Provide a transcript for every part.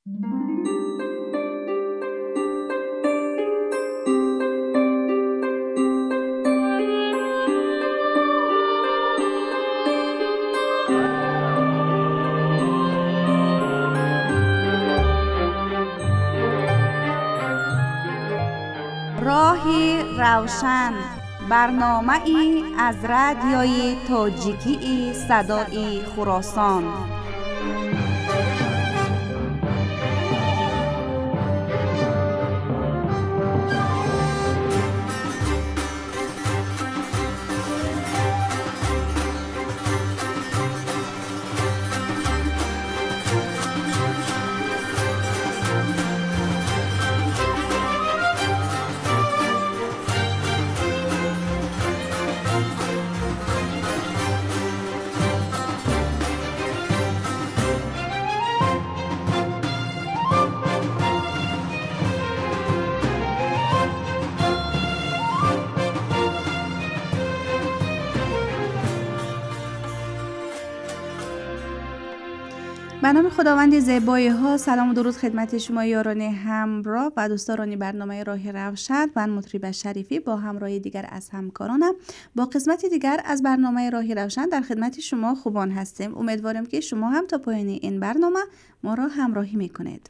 راهی روشن، برنامه‌ای از رادیوی تاجیکی صدای خراسان. به نام خداوند زیبای ها، سلام و درود خدمت شما یاران همراه و دوستان برنامه راه روشن. من مطرب شریفی با همراه دیگر از همکارانم با قسمت دیگر از برنامه راه روشن در خدمت شما خوبان هستیم. امیدوارم که شما هم تا پایان این برنامه ما را همراهی میکنید.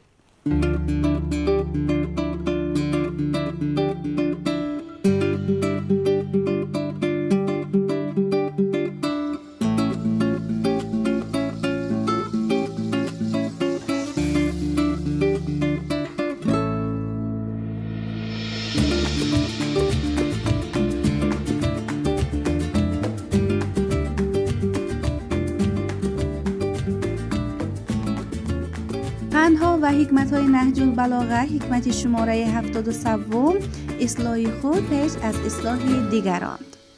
پندها و حکمت‌های نهج البلاغه، حکمت شماره 73، اصلاح خود پیش از اصلاح دیگران.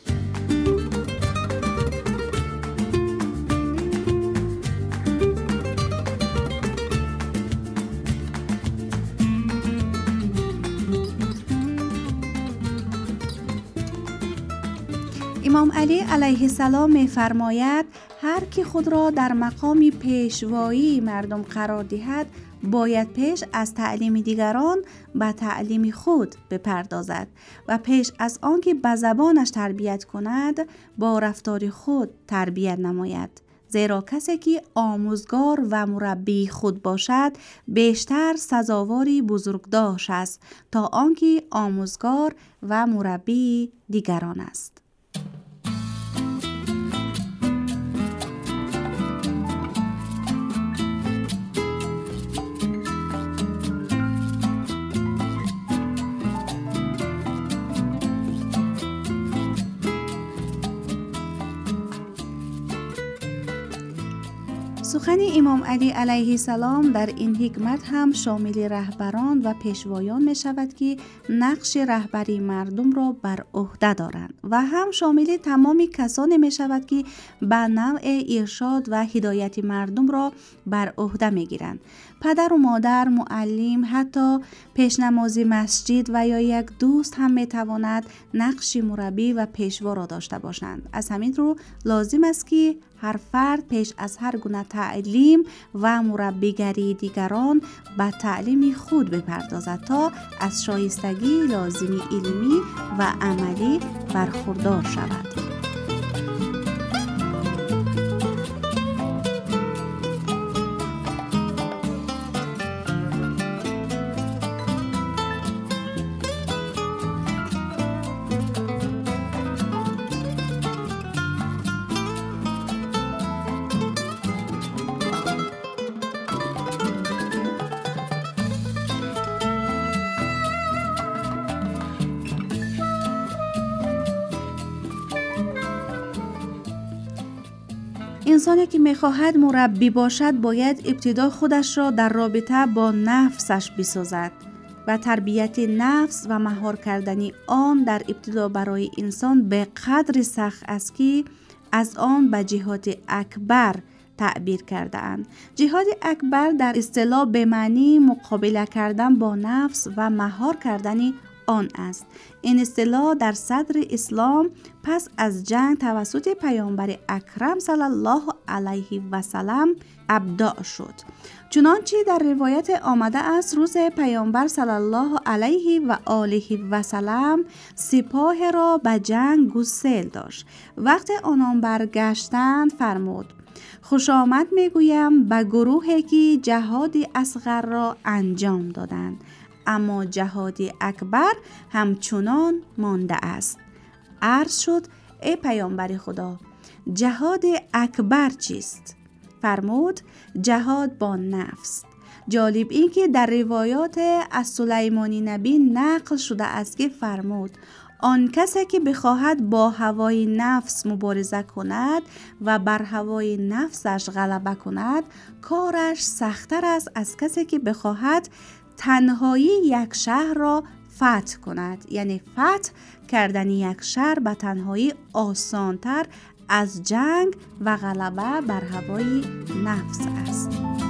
امام علی علیه السلام می‌فرماید هر کی خود را در مقام پیشوایی مردم قرار دهد باید پیش از تعلیم دیگران به تعلیم خود بپردازد و پیش از آنکه به زبانش تربیت کند با رفتار خود تربیت نماید. زیرا کسی که آموزگار و مربی خود باشد بیشتر سزاواری بزرگداشت است تا آنکه آموزگار و مربی دیگران است. سخن امام علی علیه السلام در این حکمت هم شامل رهبران و پیشوایان می شود که نقش رهبری مردم را بر عهده دارند و هم شامل تمام کسانی می شود که به نوع ارشاد و هدایت مردم را بر عهده می گیرند. پدر و مادر، معلم، حتی پیشنماز مسجد و یا یک دوست هم می تواند نقش مربی و پیشوا را داشته باشند. از همین رو لازم است که هر فرد پیش از هر گونه تعلیم و مربیگری دیگران به تعلیم خود بپردازد تا از شایستگی لازمی علمی و عملی برخوردار شود. انسانی که می‌خواهد مربی باشد باید ابتدا خودش را در رابطه با نفسش بسازد و تربیت نفس و مهار کردن آن در ابتدا برای انسان به قدر سخت است که از آن به جهاد اکبر تعبیر کرده اند. جهاد اکبر در اصطلاح به معنی مقابله کردن با نفس و مهار کردن آن است. این اصطلاح در صدر اسلام پس از جنگ توسط پیامبر اکرم صلی الله علیه و سلم ابداع شد. چنانچه در روایت آمده است روز پیامبر صلی الله علیه و آله و سلم سپاه را به جنگ گسیل داشت. وقتی آنان برگشتند فرمود: خوش آمد میگویم به گروهی که جهادی اصغر را انجام دادند، اما جهادی اکبر همچنان مانده است. عرض شد: ای پیامبر خدا، جهاد اکبر چیست؟ فرمود: جهاد با نفس. جالب این که در روایات از سلیمانی نبی نقل شده است که فرمود: آن کسی که بخواهد با هوای نفس مبارزه کند و بر هوای نفسش غلبه کند، کارش سخت‌تر است از کسی که بخواهد تنهایی یک شهر را فتح کند. یعنی فتح کردن یک شهر به تنهایی آسان‌تر از جنگ و غلبه بر هوای نفس است.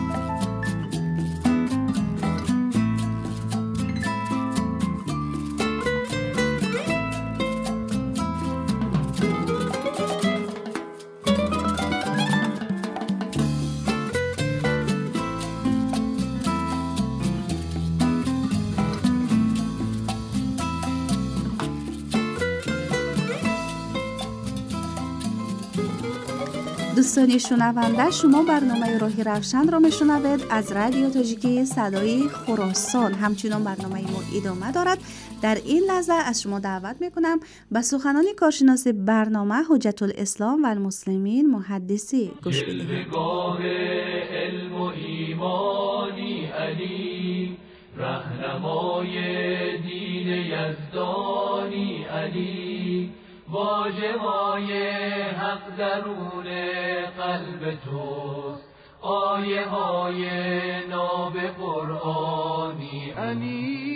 دوستان شنونده، شما برنامه راه روشن را میشنوید از رادیو تاجیکی صدای خراسان. همچنان برنامه ما ادامه دارد. در این لحظه از شما دعوت میکنم به سخنان کارشناس برنامه حجت الاسلام و المسلمین محدثی گوش بدهید. جلوه‌گاه علم و ایمانی علی، رهنمای دین یزدانی علی، واژه‌های حق درون قلب توست، آیه های ناب قرآنی علی.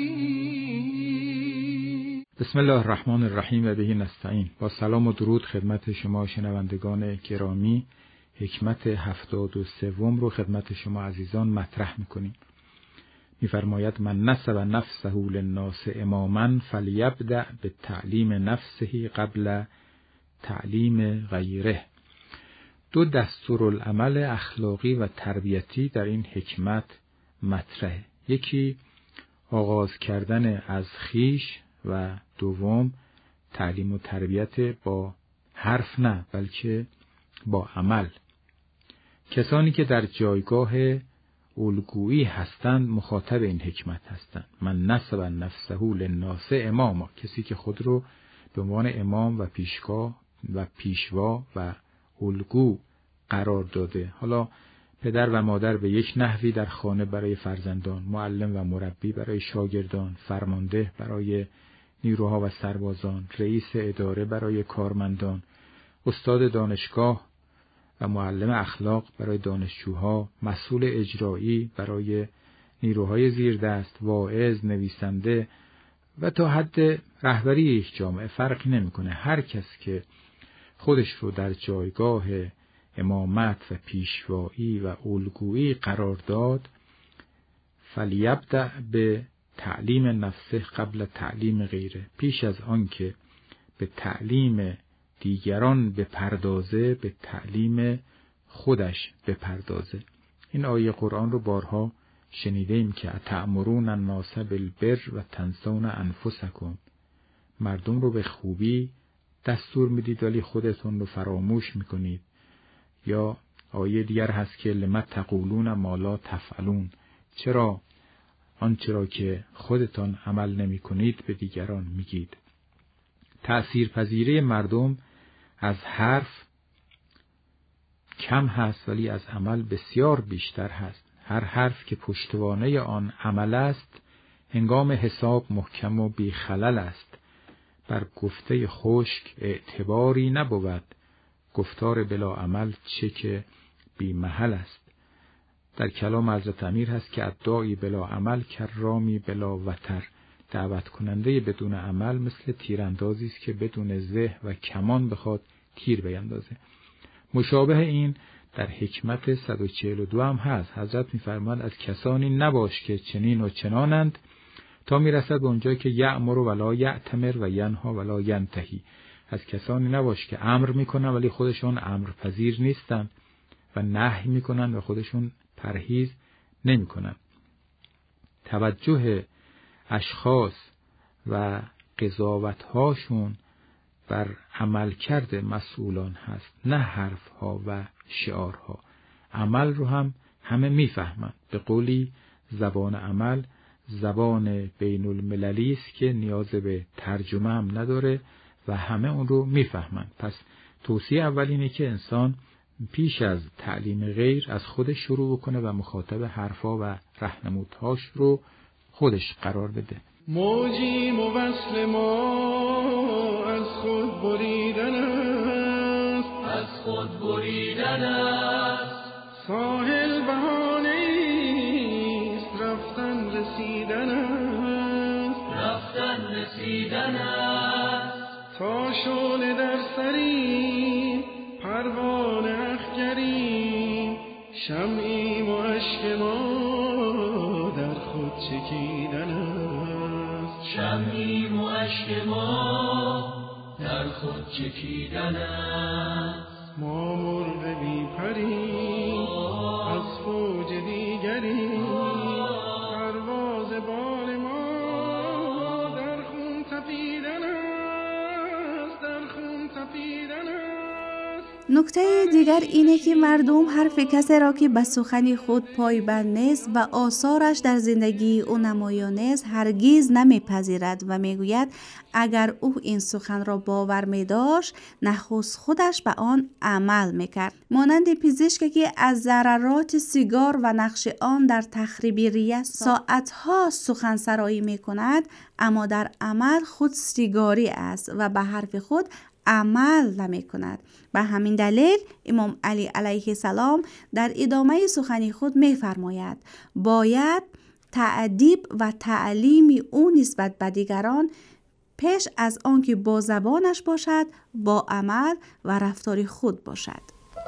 بسم الله الرحمن الرحیم و به نستعین. با سلام و درود خدمت شما شنوندگان گرامی، حکمت 73 رو خدمت شما عزیزان مطرح میکنیم. میفرماید: من نسب نفسه للناس اماما فلیبدأ بالتعلیم نفسه قبل تعلیم غیره. دو دستورالعمل اخلاقی و تربیتی در این حکمت مطرحه. یکی آغاز کردن از خویش و دوم تعلیم و تربیت با حرف نه بلکه با عمل. کسانی که در جایگاه الگویی هستند مخاطب این حکمت هستند. من نسب نفسه للناس اماما، کسی که خود رو به عنوان امام و پیشگاه و پیشوا و الگو قرار داده. حالا پدر و مادر به یک نحوی در خانه برای فرزندان، معلم و مربی برای شاگردان، فرمانده برای نیروها و سربازان، رئیس اداره برای کارمندان، استاد دانشگاه و معلم اخلاق برای دانشجوها، مسئول اجرایی برای نیروهای زیردست، واعظ، نویسنده و تا حد رهبری یک جامعه فرقی نمیکنه. هر کس که خودش رو در جایگاه امامت و پیشوایی و الگویی قرار داد، فلیبدأ به تعلیم نفسه قبل تعلیم غیره، پیش از آن که به تعلیم دیگران بپردازه به تعلیم خودش بپردازه. این آیه قرآن رو بارها شنیدیم که اتأمرون الناس بالبر و تنسون انفسکم، مردم رو به خوبی دستور میدید ولی خودتون رو فراموش میکنید. یا آیه دیگر هست که لما تقولون ما لا تفعلون، چرا آنچه را که خودتان عمل نمی کنید به دیگران میگید. تأثیرپذیری مردم از حرف کم هست ولی از عمل بسیار بیشتر هست. هر حرف که پشتوانه آن عمل است، هنگام حساب محکم و بی خلل است. بر گفته خشک اعتباری نبود، گفتار بلا عمل چه که بی محل است. در کلام حضرت امیر هست که ادعای بلا عمل کرامی بلا وتر، دعوت کننده بدون عمل مثل تیراندازی است که بدون زه و کمان بخواد تیر بیندازه. مشابه این در حکمت 142 هم هست. حضرت می‌فرماید از کسانی نباش که چنین و چنانند تا میرسد به اونجایی که یأمر ولا یأتمر و ینها ولا ینتهی. از کسانی نباش که امر میکنن ولی خودشون امر پذیر نیستن و نهی میکنن و خودشون پرهیز نمی‌کنند. توجه اشخاص و قضاوت‌هاشون بر عملکرد مسئولان هست، نه حرف‌ها و شعارها. عمل رو هم همه میفهمند. به قولی زبان عمل زبان بین المللی است که نیاز به ترجمه هم نداره و همه اون رو میفهمند. پس توصیه اول اینه که انسان پیش از تعلیم غیر از خودش شروع بکنه و مخاطب حرفا و راهنمودهاش رو خودش قرار بده. موجی وصل ما از خود بریدن است، از خود بریدن است. ساحل بهانه است، رفتن رسیدن است، رفتن رسیدن است. تا شعله در سریم پروانه اخگریم، شمعیم و اشک ما در خود چکیدن است، شمعیم و اشک ما در خود چکیدن است. ما مرغ بی پریم از فوج دیگری، پرواز بال ما در خون تپیدن است، در خون تپیدن است. نکته دیگر اینه که مردم حرف کسی را که به سخن خود پایبند نیست و آثارش در زندگی او نمایان نیست هرگز نمیپذیرد و میگوید اگر او این سخن را باور می‌داشت نخست خودش به آن عمل میکرد. مانند پزشکی که از ضررات سیگار و نقش آن در تخریب ریه ساعتها سخنسرایی میکند، اما در عمل خود سیگاری است و به حرف خود عمل نمی کند. به همین دلیل امام علی علیه السلام در ادامه سخن خود می فرماید باید تأدیب و تعلیم او نسبت به دیگران پیش از آنکه با زبانش باشد با عمل و رفتار خود باشد.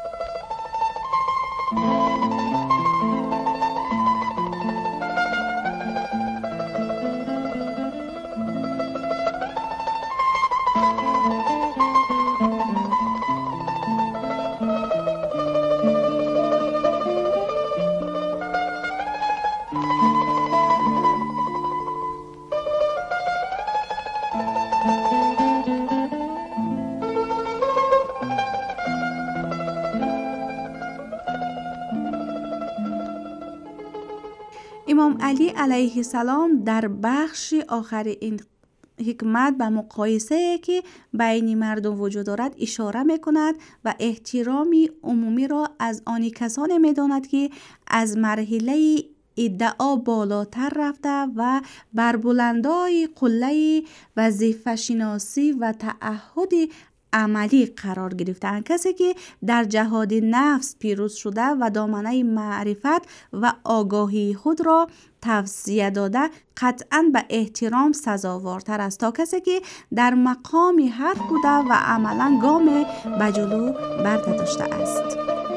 امام علی علیه السلام در بخش آخر این حکمت به مقایسه که بین مردم وجود دارد اشاره می‌کند و احترامی عمومی را از آن کسانی می‌داند که از مرحله ادعا بالاتر رفته و بر بلندای قله وظیفه شناسی و تعهد عملی قرار گرفتند. کسی که در جهاد نفس پیروز شده و دامنه معرفت و آگاهی خود را توسعه داده قطعاً به احترام سزاوارتر است تا کسی که در مقام حرف بوده و عملاً گام به جلو برداشته است.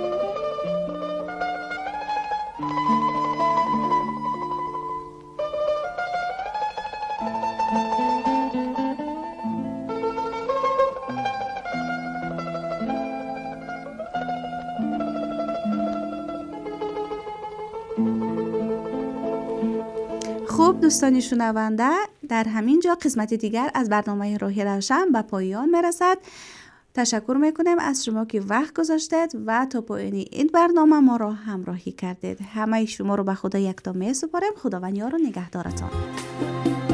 خب دوستان شنونده، در همین جا قسمت دیگر از برنامه راه روشن به پایان میرسد. تشکر میکنم از شما که وقت گذاشتید و تا پایان این برنامه ما را همراهی کردید. همه شما رو به خدا یکتا میسپارم. خداوند یار و نگهدارتان.